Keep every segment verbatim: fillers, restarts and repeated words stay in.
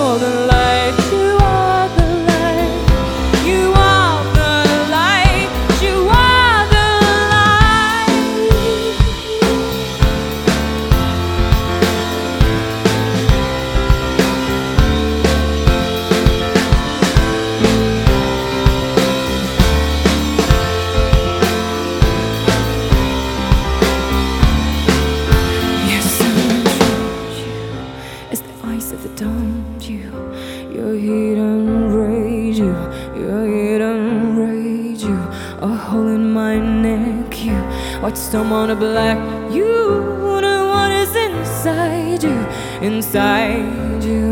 You're the light, you are the light, you are the light, you are the light. Yes, I'm you. It's the ice at the dump you. Your heat and rage you. Your heat and rage you. A hole in my neck you. White stone on a black you. The one is inside you. Inside you.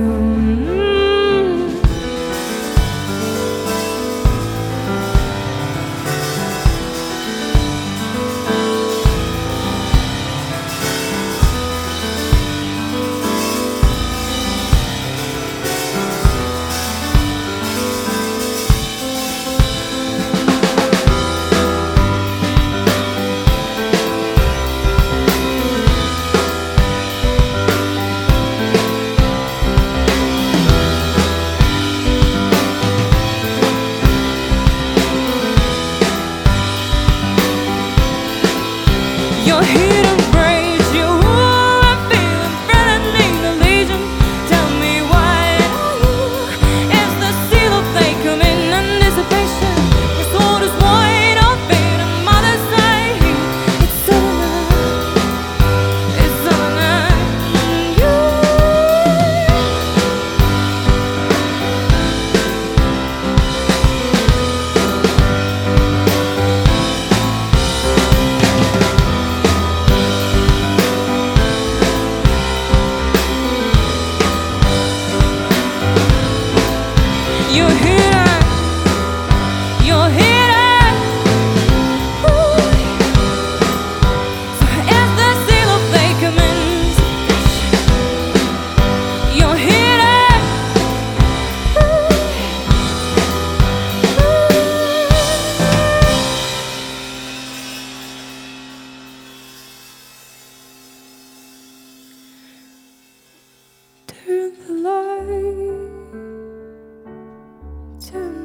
Your heat and rage, you are feeling threatening the legion. Tell me why are you? Is the seal of they come in anticipation? Your sword is white or fade, and mother say it's sudden, it's sudden. You, you're here, you're here. Ooh. So as the seal of they come in, you're here. Ooh. Turn the light. Turn